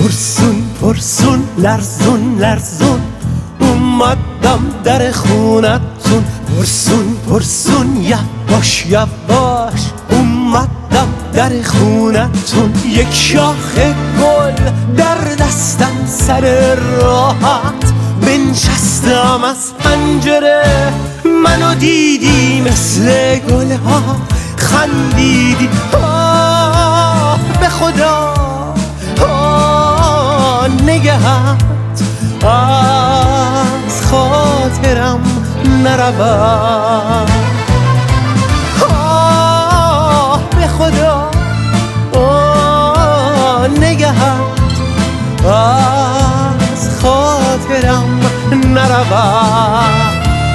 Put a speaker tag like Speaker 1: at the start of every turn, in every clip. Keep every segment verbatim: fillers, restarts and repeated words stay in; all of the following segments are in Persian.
Speaker 1: پرسون پرسون لرزون لرزون اومدم در خونتون، پرسون پرسون یواش یواش اومدم در خونتون. یک شاخه گل در دستم سر راحت، بنشستم از پنجره منو دیدی مثل گلها خندیدی. آه به خدا آه نگهت از خاطرم نرود. آه به خدا آه نگهت از خاطرم نرود.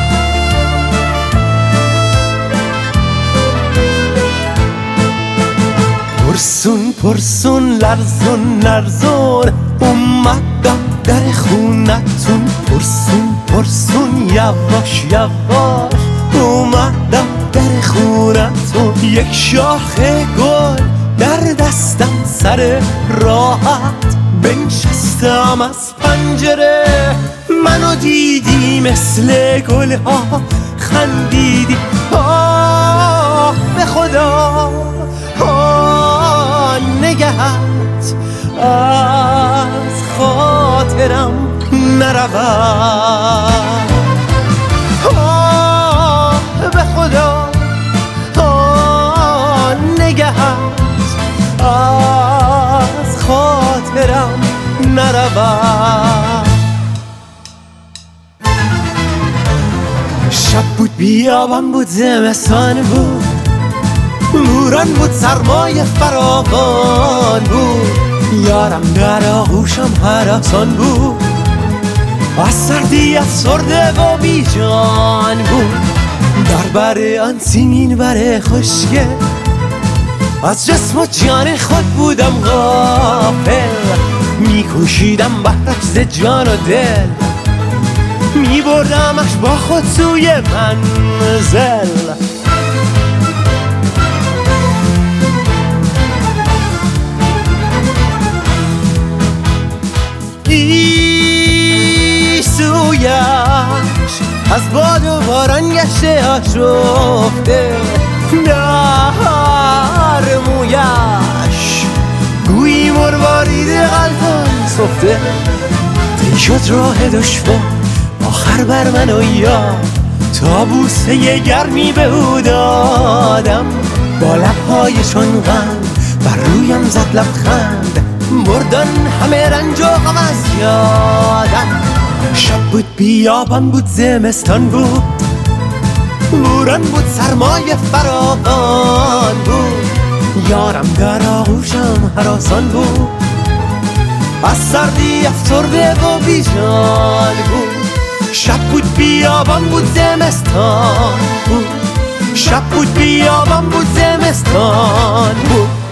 Speaker 1: پرسون پرسون لرزون لرزون اومدم در خونتون، پرسون پرسون یواش یواش اومدم در خونتون. یک شاخه گل در دستم سر راحت، بنشستم از پنجره منو دیدی مثل گلها خندیدی. آه به خدا آه نگهت از خاطرم نرود. آه به خدا آه نگهت از خاطرم نرود. شب بود بیابان بود زمستان بود، بوران بود سرمایه فراوان بود، یارم در آغوشم هراسان بود، از سردی افسرده و بیجان بود. در بر آن سیمین بر خشکه از جسم و جان خود بودم غافل، میکشیدم بهرش ز جان و دل، میبردمش با خود سوی منزل. ای سویش از باد و باران گشته آشفته، در مویش گویی مروارید غلطان صفته. دی شد راه دشوار آخر بر من و یاد، تا بوسه گرمی به او دادم، با لبهای چون غم بر رویم زد لبخند، بردن همه رنج و غم از یادم. شب بود بیابان بود زمستان بود، بوران بود سرمایه فراوان بود، یارم در آغوشم هراسان بود، از سردی افسرده و بیجان بود. شب بود بیابان بود زمستان بود، شب بود بیابان بود زمستان بود.